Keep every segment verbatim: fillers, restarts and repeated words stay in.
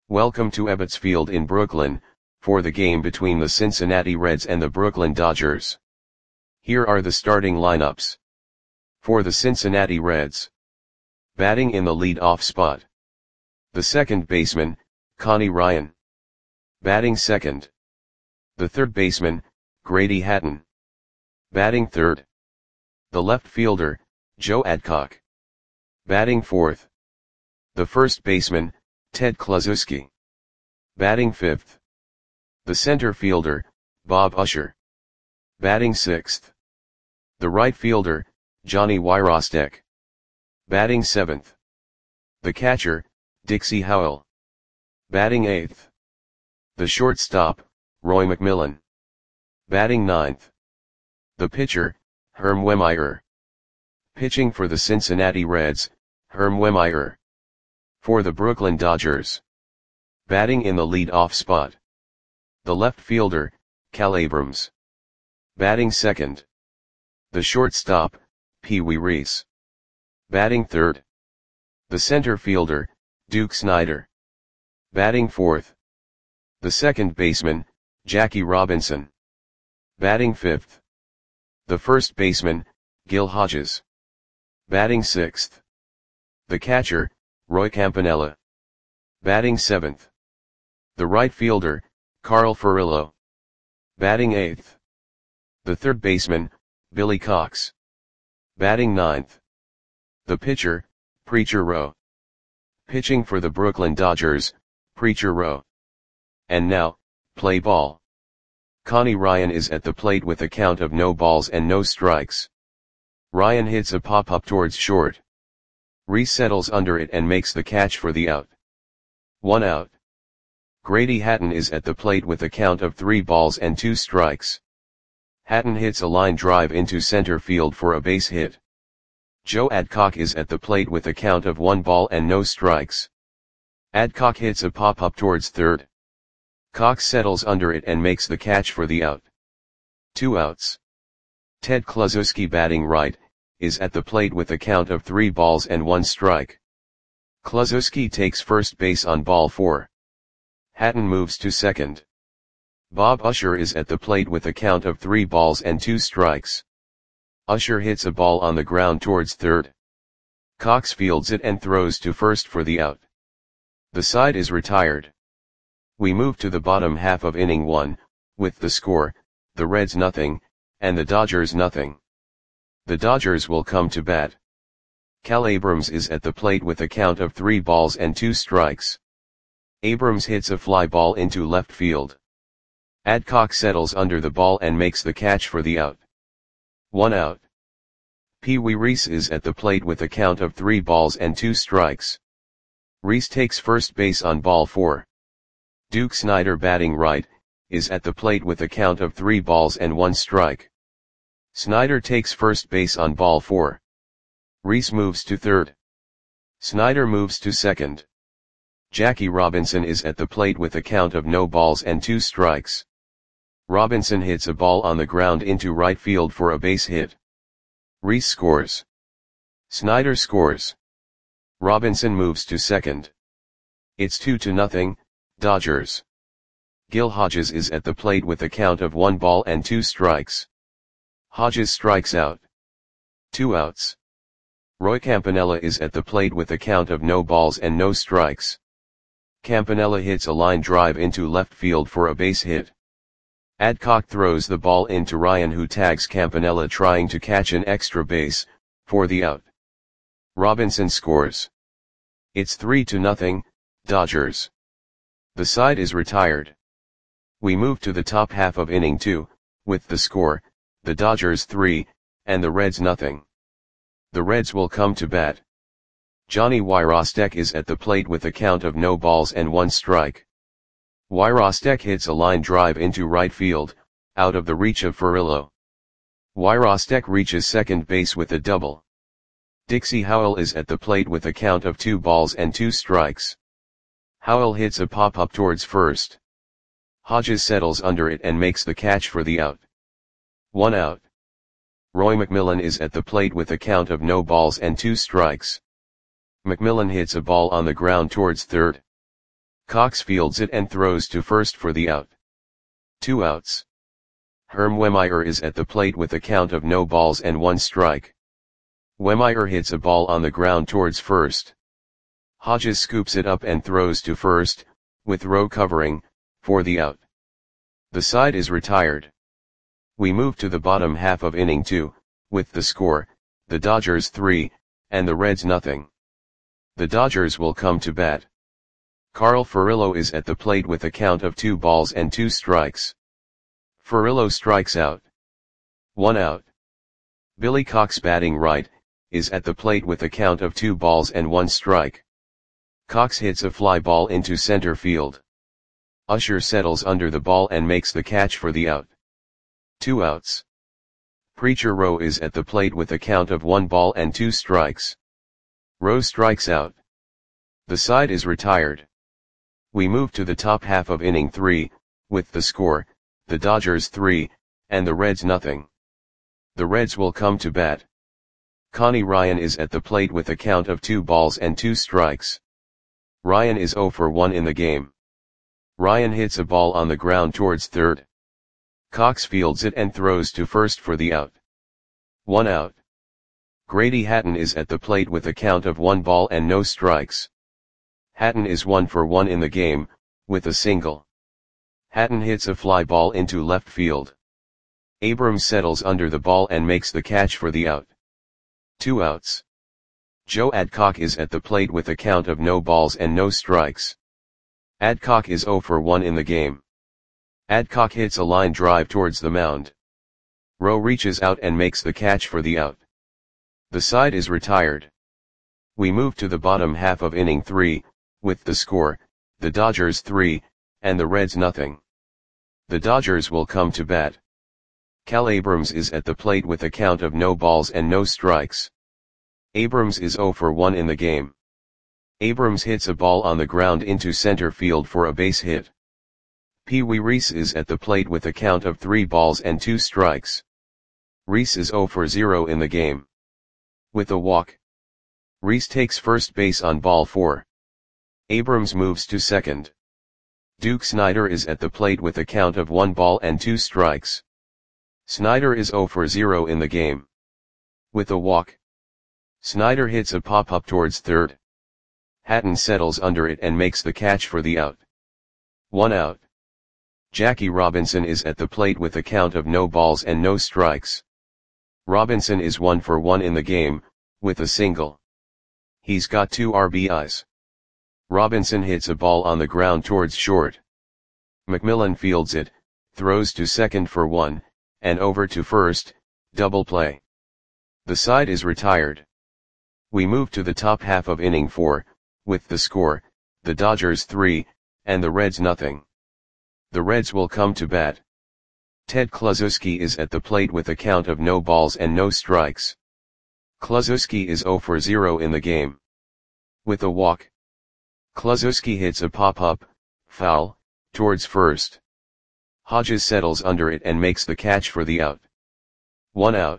Welcome to Ebbets Field in Brooklyn, for the game between the Cincinnati Reds and the Brooklyn Dodgers. Here are the starting lineups. For the Cincinnati Reds. Batting in the lead-off spot. The second baseman, Connie Ryan. Batting second. The third baseman, Grady Hatton. Batting third. The left fielder, Joe Adcock. Batting fourth. The first baseman, Ted Kluszewski. Batting fifth. The center fielder, Bob Usher. Batting sixth. The right fielder, Johnny Wyrostek. Batting seventh. The catcher, Dixie Howell. Batting eighth. The shortstop, Roy McMillan. Batting ninth. The pitcher, Herm Wehmeyer. Pitching for the Cincinnati Reds, Herm Wehmeyer. For the Brooklyn Dodgers. Batting in the lead-off spot. The left fielder, Cal Abrams. Batting second. The shortstop, Pee Wee Reese. Batting third. The center fielder, Duke Snider. Batting fourth. The second baseman, Jackie Robinson. Batting fifth. The first baseman, Gil Hodges. Batting sixth. The catcher, Roy Campanella. Batting seventh. The right fielder, Carl Furillo. Batting eighth. The third baseman, Billy Cox. Batting ninth. The pitcher, Preacher Rowe. Pitching for the Brooklyn Dodgers, Preacher Rowe. And now, play ball. Connie Ryan is at the plate with a count of no balls and no strikes. Ryan hits a pop-up towards short. Reese settles under it and makes the catch for the out. One out. Grady Hatton is at the plate with a count of three balls and two strikes. Hatton hits a line drive into center field for a base hit. Joe Adcock is at the plate with a count of one ball and no strikes. Adcock hits a pop-up towards third. Cox settles under it and makes the catch for the out. Two outs. Ted Kluszewski, batting right, is at the plate with a count of three balls and one strike. Kluszewski takes first base on ball four. Hatton moves to second. Bob Usher is at the plate with a count of three balls and two strikes. Usher hits a ball on the ground towards third. Cox fields it and throws to first for the out. The side is retired. We move to the bottom half of inning one, with the score, the Reds nothing, and the Dodgers nothing. The Dodgers will come to bat. Cal Abrams is at the plate with a count of three balls and two strikes. Abrams hits a fly ball into left field. Adcock settles under the ball and makes the catch for the out. One out. Pee Wee Reese is at the plate with a count of three balls and two strikes. Reese takes first base on ball four. Duke Snider, batting right, is at the plate with a count of three balls and one strike. Snider takes first base on ball four. Reese moves to third. Snider moves to second. Jackie Robinson is at the plate with a count of no balls and two strikes. Robinson hits a ball on the ground into right field for a base hit. Reese scores. Snider scores. Robinson moves to second. It's two to nothing, Dodgers. Gil Hodges is at the plate with a count of one ball and two strikes. Hodges strikes out. Two outs. Roy Campanella is at the plate with a count of no balls and no strikes. Campanella hits a line drive into left field for a base hit. Adcock throws the ball into Ryan, who tags Campanella trying to catch an extra base, for the out. Robinson scores. It's three to nothing, Dodgers. The side is retired. We move to the top half of inning two, with the score, the Dodgers three, and the Reds nothing. The Reds will come to bat. Johnny Wyrostek is at the plate with a count of no balls and one strike. Wyrostek hits a line drive into right field, out of the reach of Furillo. Wyrostek reaches second base with a double. Dixie Howell is at the plate with a count of two balls and two strikes. Howell hits a pop-up towards first. Hodges settles under it and makes the catch for the out. One out. Roy McMillan is at the plate with a count of no balls and two strikes. McMillan hits a ball on the ground towards third. Cox fields it and throws to first for the out. Two outs. Herm Wehmeyer is at the plate with a count of no balls and one strike. Wehmeyer hits a ball on the ground towards first. Hodges scoops it up and throws to first, with Rowe covering, for the out. The side is retired. We move to the bottom half of inning two, with the score, the Dodgers three, and the Reds nothing. The Dodgers will come to bat. Carl Furillo is at the plate with a count of two balls and two strikes. Furillo strikes out. One out. Billy Cox, batting right, is at the plate with a count of two balls and one strike. Cox hits a fly ball into center field. Usher settles under the ball and makes the catch for the out. Two outs. Preacher Rowe is at the plate with a count of one ball and two strikes. Rowe strikes out. The side is retired. We move to the top half of inning three, with the score, the Dodgers three, and the Reds nothing. The Reds will come to bat. Connie Ryan is at the plate with a count of two balls and two strikes. Ryan is oh for one in the game. Ryan hits a ball on the ground towards third. Cox fields it and throws to first for the out. One out. Grady Hatton is at the plate with a count of one ball and no strikes. Hatton is one for one in the game, with a single. Hatton hits a fly ball into left field. Abrams settles under the ball and makes the catch for the out. Two outs. Joe Adcock is at the plate with a count of no balls and no strikes. Adcock is oh for one in the game. Adcock hits a line drive towards the mound. Rowe reaches out and makes the catch for the out. The side is retired. We move to the bottom half of inning three, with the score, the Dodgers three, and the Reds nothing. The Dodgers will come to bat. Cal Abrams is at the plate with a count of no balls and no strikes. Abrams is oh for one in the game. Abrams hits a ball on the ground into center field for a base hit. Pee Wee Reese is at the plate with a count of three balls and two strikes. Reese is oh for zero in the game. With a walk. Reese takes first base on ball four. Abrams moves to second. Duke Snider is at the plate with a count of one ball and two strikes. Snider is oh for zero in the game. With a walk. Snider hits a pop-up towards third. Hatton settles under it and makes the catch for the out. One out. Jackie Robinson is at the plate with a count of no balls and no strikes. Robinson is one for one in the game, with a single. He's got two R B Is. Robinson hits a ball on the ground towards short. McMillan fields it, throws to second for one, and over to first, double play. The side is retired. We move to the top half of inning four, with the score, the Dodgers three, and the Reds nothing. The Reds will come to bat. Ted Kluszewski is at the plate with a count of no balls and no strikes. Kluszewski is oh for zero in the game. With a walk. Kluszewski hits a pop-up, foul, towards first. Hodges settles under it and makes the catch for the out. One out.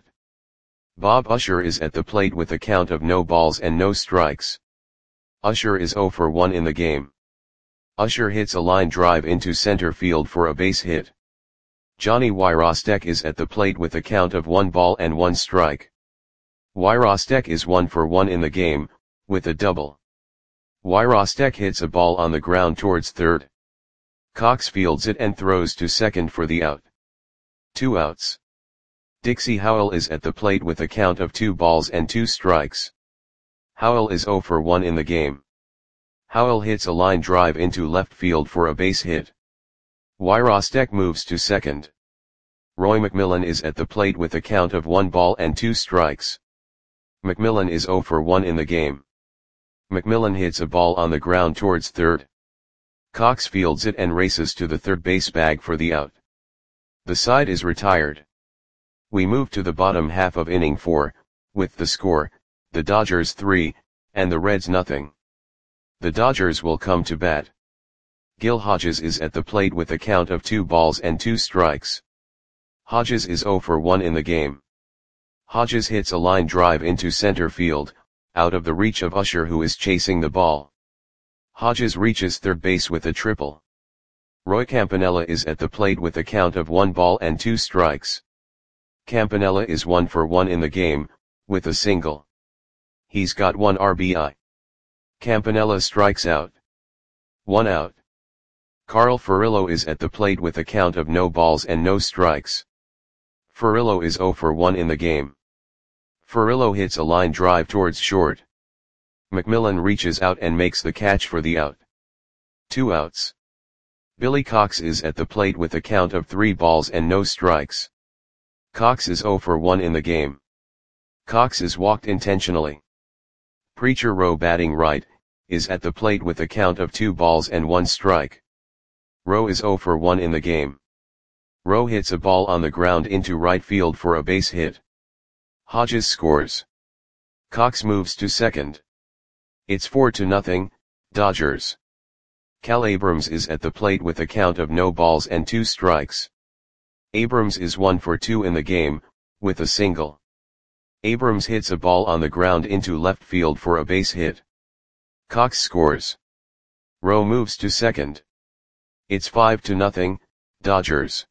Bob Usher is at the plate with a count of no balls and no strikes. Usher is oh for one in the game. Usher hits a line drive into center field for a base hit. Johnny Wyrostek is at the plate with a count of one ball and one strike. Wyrostek is one for one in the game, with a double. Wyrostek hits a ball on the ground towards third. Cox fields it and throws to second for the out. Two outs. Dixie Howell is at the plate with a count of two balls and two strikes. Howell is oh for one in the game. Howell hits a line drive into left field for a base hit. Wyrostek moves to second. Roy McMillan is at the plate with a count of one ball and two strikes. McMillan is oh for one in the game. McMillan hits a ball on the ground towards third. Cox fields it and races to the third base bag for the out. The side is retired. We move to the bottom half of inning four, with the score, the Dodgers three, and the Reds nothing. The Dodgers will come to bat. Gil Hodges is at the plate with a count of two balls and two strikes. Hodges is oh for one in the game. Hodges hits a line drive into center field, out of the reach of Usher, who is chasing the ball. Hodges reaches third base with a triple. Roy Campanella is at the plate with a count of one ball and two strikes. Campanella is one for one in the game, with a single. He's got one R B I. Campanella strikes out. One out. Carl Furillo is at the plate with a count of no balls and no strikes. Furillo is zero for one in the game. Furillo hits a line drive towards short. McMillan reaches out and makes the catch for the out. Two outs. Billy Cox is at the plate with a count of three balls and no strikes. Cox is zero for one in the game. Cox is walked intentionally. Preacher Rowe, batting right, is at the plate with a count of two balls and one strike. Rowe is zero for one in the game. Rowe hits a ball on the ground into right field for a base hit. Hodges scores. Cox moves to second. It's four to nothing, Dodgers. Cal Abrams is at the plate with a count of no balls and two strikes. Abrams is one for two in the game, with a single. Abrams hits a ball on the ground into left field for a base hit. Cox scores. Rowe moves to second. It's five to nothing, Dodgers.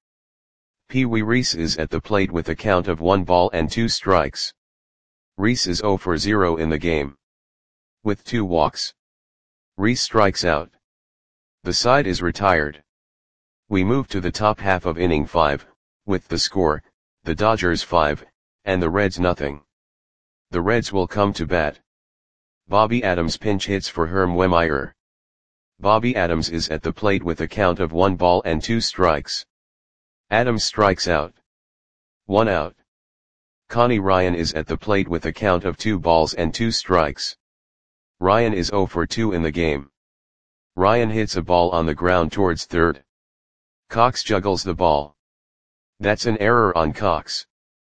Pee Wee Reese is at the plate with a count of one ball and two strikes. Reese is zero for zero in the game. With two walks. Reese strikes out. The side is retired. We move to the top half of inning five, with the score, the Dodgers five, and the Reds nothing. The Reds will come to bat. Bobby Adams pinch hits for Herm Wehmeyer. Bobby Adams is at the plate with a count of one ball and two strikes. Adams strikes out. One out. Connie Ryan is at the plate with a count of two balls and two strikes. Ryan is zero for two in the game. Ryan hits a ball on the ground towards third. Cox juggles the ball. That's an error on Cox.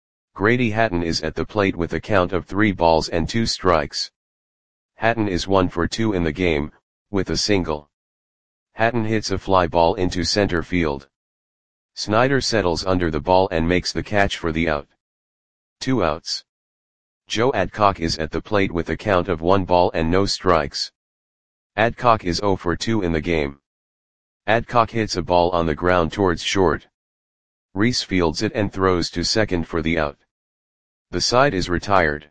Grady Hatton is at the plate with a count of three balls and two strikes. Hatton is one for two in the game, with a single. Hatton hits a fly ball into center field. Snyder settles under the ball and makes the catch for the out. Two outs. Joe Adcock is at the plate with a count of one ball and no strikes. Adcock is zero for two in the game. Adcock hits a ball on the ground towards short. Reese fields it and throws to second for the out. The side is retired.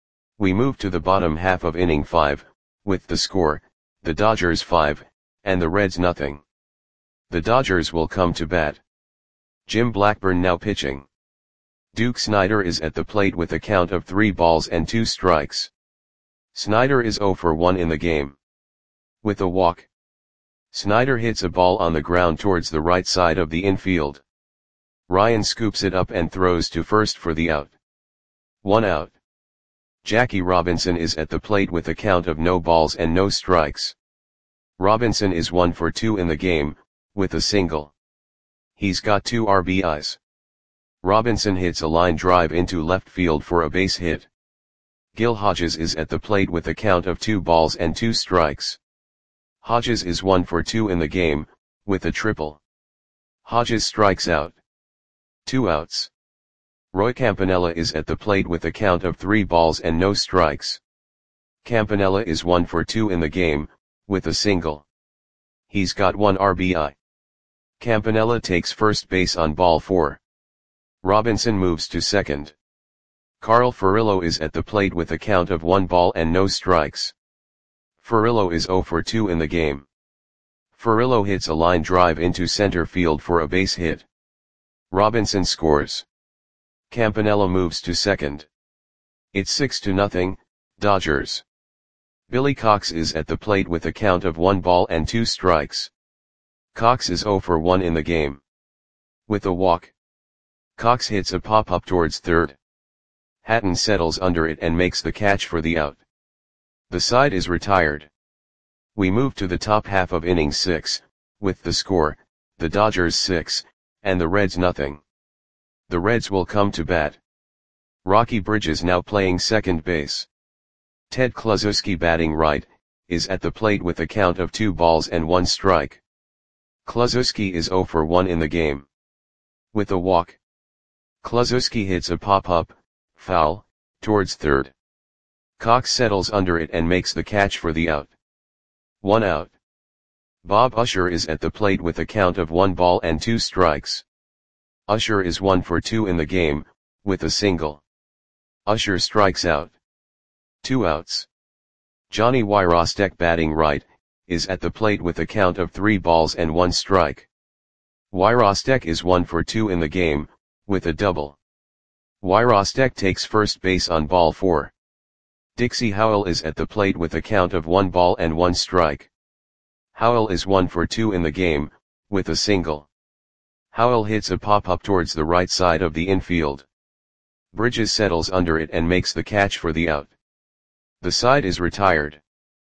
We move to the bottom half of inning five, with the score, the Dodgers five, and the Reds nothing. The Dodgers will come to bat. Jim Blackburn now pitching. Duke Snyder is at the plate with a count of three balls and two strikes. Snyder is zero for one in the game. With a walk. Snyder hits a ball on the ground towards the right side of the infield. Ryan scoops it up and throws to first for the out. One out. Jackie Robinson is at the plate with a count of no balls and no strikes. Robinson is one for two in the game, with a single. He's got two R B Is. Robinson hits a line drive into left field for a base hit. Gil Hodges is at the plate with a count of two balls and two strikes. Hodges is one for two in the game, with a triple. Hodges strikes out. Two outs. Roy Campanella is at the plate with a count of three balls and no strikes. Campanella is one for two in the game, with a single. He's got one R B I. Campanella takes first base on ball four. Robinson moves to second. Carl Furillo is at the plate with a count of one ball and no strikes. Furillo is zero for two in the game. Furillo hits a line drive into center field for a base hit. Robinson scores. Campanella moves to second. It's six to nothing, Dodgers. Billy Cox is at the plate with a count of one ball and two strikes. Cox is zero for one in the game. With a walk. Cox hits a pop-up towards third. Hatton settles under it and makes the catch for the out. The side is retired. We move to the top half of inning six, with the score, the Dodgers six, and the Reds nothing. The Reds will come to bat. Rocky Bridges now playing second base. Ted Kluszewski batting right, is at the plate with a count of two balls and one strike. Kluszewski is zero for one in the game. With a walk. Kluszewski hits a pop-up, foul, towards third. Cox settles under it and makes the catch for the out. One out. Bob Usher is at the plate with a count of one ball and two strikes. Usher is one for two in the game, with a single. Usher strikes out. Two outs. Johnny Wyrostek, batting right, is at the plate with a count of three balls and one strike. Wyrostek is one for two in the game, with a double. Wyrostek takes first base on ball four. Dixie Howell is at the plate with a count of one ball and one strike. Howell is one for two in the game, with a single. Howell hits a pop-up towards the right side of the infield. Bridges settles under it and makes the catch for the out. The side is retired.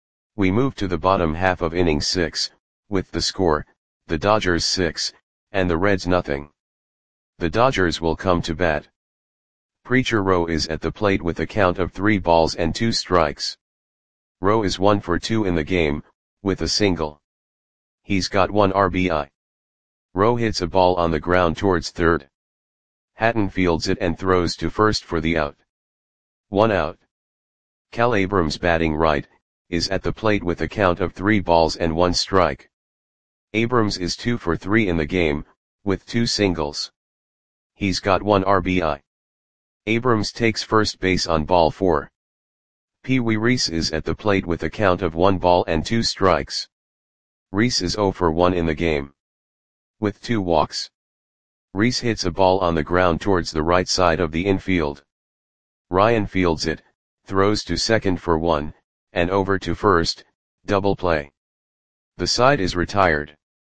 We move to the bottom half of inning six, with the score, the Dodgers six, and the Reds nothing. The Dodgers will come to bat. Preacher Rowe is at the plate with a count of three balls and two strikes. Rowe is one for two in the game, with a single. He's got one R B I. Rowe hits a ball on the ground towards third. Hatton fields it and throws to first for the out. One out. Cal Abrams, batting right, is at the plate with a count of three balls and one strike. Abrams is two for three in the game, with two singles. He's got one R B I. Abrams takes first base on ball four. Pee Wee Reese is at the plate with a count of one ball and two strikes. Reese is zero for one in the game, with two walks. Reese hits a ball on the ground towards the right side of the infield. Ryan fields it, throws to second for one, and over to first, double play. The side is retired.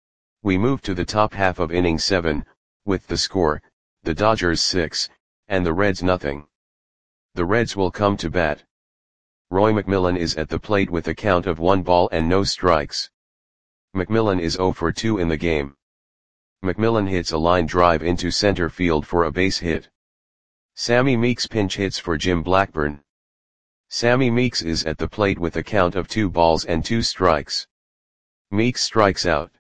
We move to the top half of inning seven, with the score, the Dodgers six, and the Reds nothing. The Reds will come to bat. Roy McMillan is at the plate with a count of one ball and no strikes. McMillan is zero for two in the game. McMillan hits a line drive into center field for a base hit. Sammy Meeks pinch hits for Jim Blackburn. Sammy Meeks is at the plate with a count of two balls and two strikes. Meeks strikes out.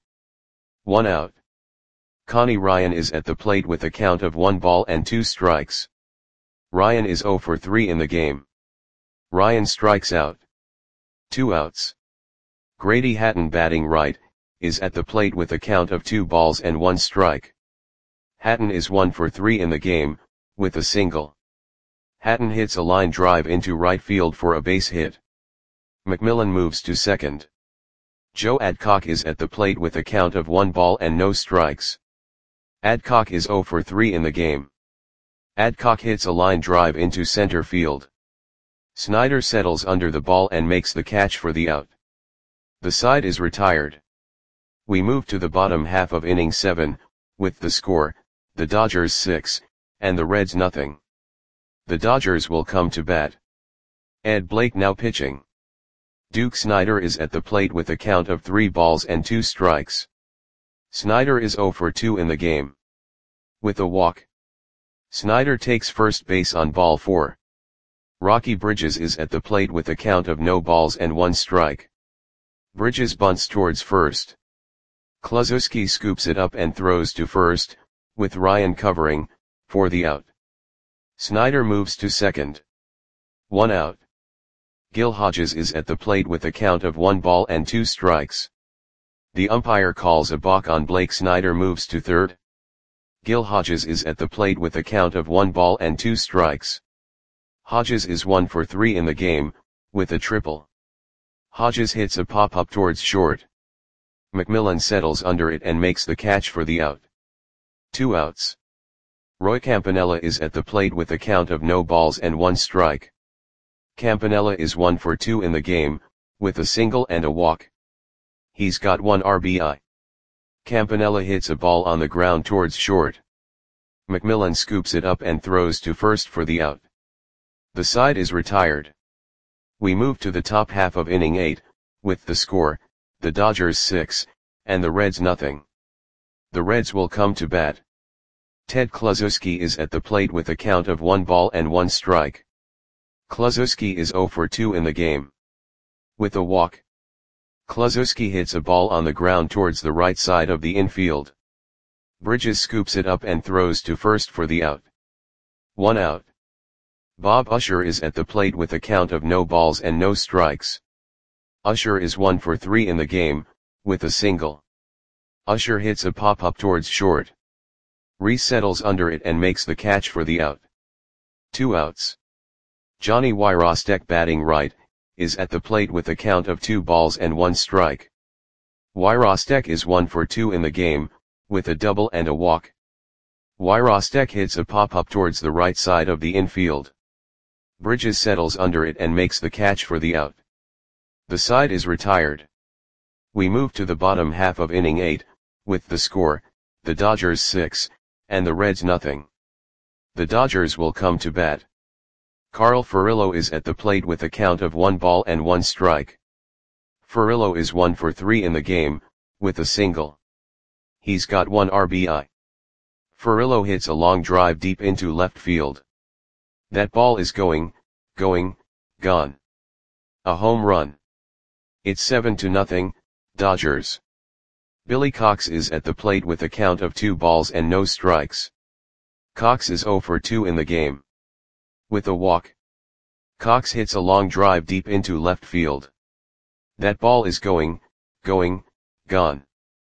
One out. Connie Ryan is at the plate with a count of one ball and two strikes. Ryan is zero for three in the game. Ryan strikes out. Two outs. Grady Hatton, batting right, is at the plate with a count of two balls and one strike. Hatton is one for three in the game, with a single. Hatton hits a line drive into right field for a base hit. McMillan moves to second. Joe Adcock is at the plate with a count of one ball and no strikes. Adcock is zero for three in the game. Adcock hits a line drive into center field. Snyder settles under the ball and makes the catch for the out. The side is retired. We move to the bottom half of inning seven, with the score, the Dodgers six, and the Reds nothing. The Dodgers will come to bat. Ed Blake now pitching. Duke Snyder is at the plate with a count of three balls and two strikes. Snyder is zero for two in the game, with a walk. Snyder takes first base on ball four. Rocky Bridges is at the plate with a count of no balls and one strike. Bridges bunts towards first. Kluszewski scoops it up and throws to first, with Ryan covering, for the out. Snyder moves to second. One out. Gil Hodges is at the plate with a count of one ball and two strikes. The umpire calls a balk on Blake. Snyder moves to third. Gil Hodges is at the plate with a count of one ball and two strikes. Hodges is one for three in the game, with a triple. Hodges hits a pop-up towards short. McMillan settles under it and makes the catch for the out. Two outs. Roy Campanella is at the plate with a count of no balls and one strike. Campanella is one for two in the game, with a single and a walk. He's got one R B I. Campanella hits a ball on the ground towards short. McMillan scoops it up and throws to first for the out. The side is retired. We move to the top half of inning eight, with the score, the Dodgers six, and the Reds nothing. The Reds will come to bat. Ted Kluszewski is at the plate with a count of one ball and one strike. Kluszewski is zero for two in the game, with a walk. Kluszewski hits a ball on the ground towards the right side of the infield. Bridges scoops it up and throws to first for the out. One out. Bob Usher is at the plate with a count of no balls and no strikes. Usher is one for three in the game, with a single. Usher hits a pop-up towards short. Rhys settles under it and makes the catch for the out. Two outs. Johnny Wyrostek, batting right, is at the plate with a count of two balls and one strike. Wyrostek is one for two in the game, with a double and a walk. Wyrostek hits a pop-up towards the right side of the infield. Bridges settles under it and makes the catch for the out. The side is retired. We move to the bottom half of inning eight, with the score, the Dodgers six, and the Reds nothing. The Dodgers will come to bat. Carl Furillo is at the plate with a count of one ball and one strike. Furillo is one for three in the game, with a single. He's got one R B I. Furillo hits a long drive deep into left field. That ball is going, going, gone. A home run. It's seven to nothing, Dodgers. Billy Cox is at the plate with a count of two balls and no strikes. Cox is oh for two in the game. With a walk. Cox hits a long drive deep into left field. That ball is going, going, gone.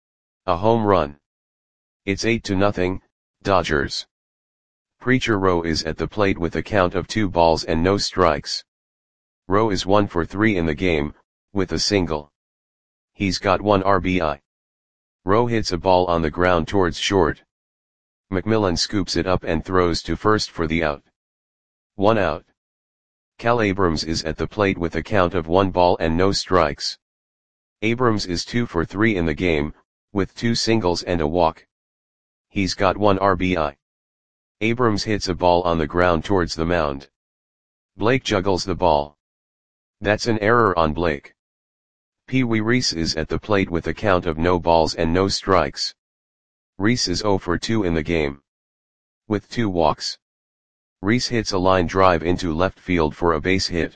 A home run. It's eight to nothing, Dodgers. Preacher Rowe is at the plate with a count of two balls and no strikes. Rowe is one for three in the game, with a single. He's got one R B I. Rowe hits a ball on the ground towards short. McMillan scoops it up and throws to first for the out. One out. Cal Abrams is at the plate with a count of one ball and no strikes. Abrams is two for three in the game, with two singles and a walk. He's got one R B I. Abrams hits a ball on the ground towards the mound. Blake juggles the ball. That's an error on Blake. Pee Wee Reese is at the plate with a count of no balls and no strikes. Reese is oh for two in the game. With two walks. Reese hits a line drive into left field for a base hit.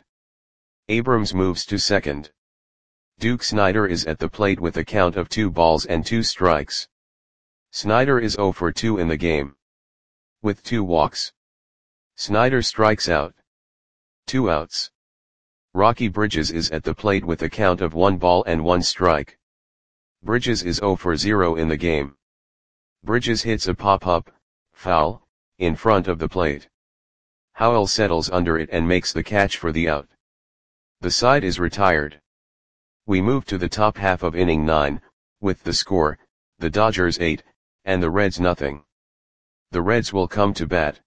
Abrams moves to second. Duke Snider is at the plate with a count of two balls and two strikes. Snider is oh for two in the game. With two walks. Snider strikes out. Two outs. Rocky Bridges is at the plate with a count of one ball and one strike. Bridges is oh for zero in the game. Bridges hits a pop-up, foul, in front of the plate. Howell settles under it and makes the catch for the out. The side is retired. We move to the top half of inning nine, with the score, the Dodgers eight, and the Reds nothing. The Reds will come to bat.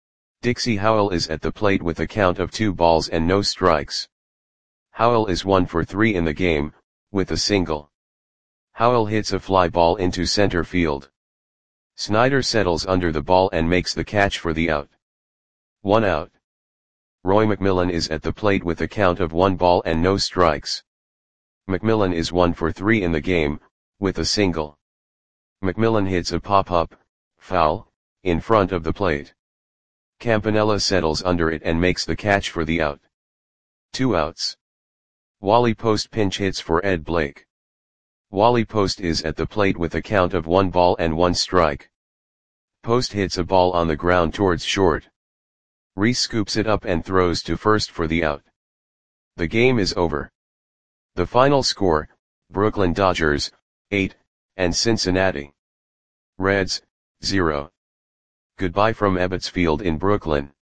Dixie Howell is at the plate with a count of two balls and no strikes. Howell is one for three in the game, with a single. Howell hits a fly ball into center field. Snider settles under the ball and makes the catch for the out. One out. Roy McMillan is at the plate with a count of one ball and no strikes. McMillan is one for three in the game, with a single. McMillan hits a pop-up, foul, in front of the plate. Campanella settles under it and makes the catch for the out. Two outs. Wally Post pinch hits for Ed Blake. Wally Post is at the plate with a count of one ball and one strike. Post hits a ball on the ground towards short. Reese scoops it up and throws to first for the out. The game is over. The final score, Brooklyn Dodgers, eight, and Cincinnati Reds, zero. Goodbye from Ebbets Field in Brooklyn.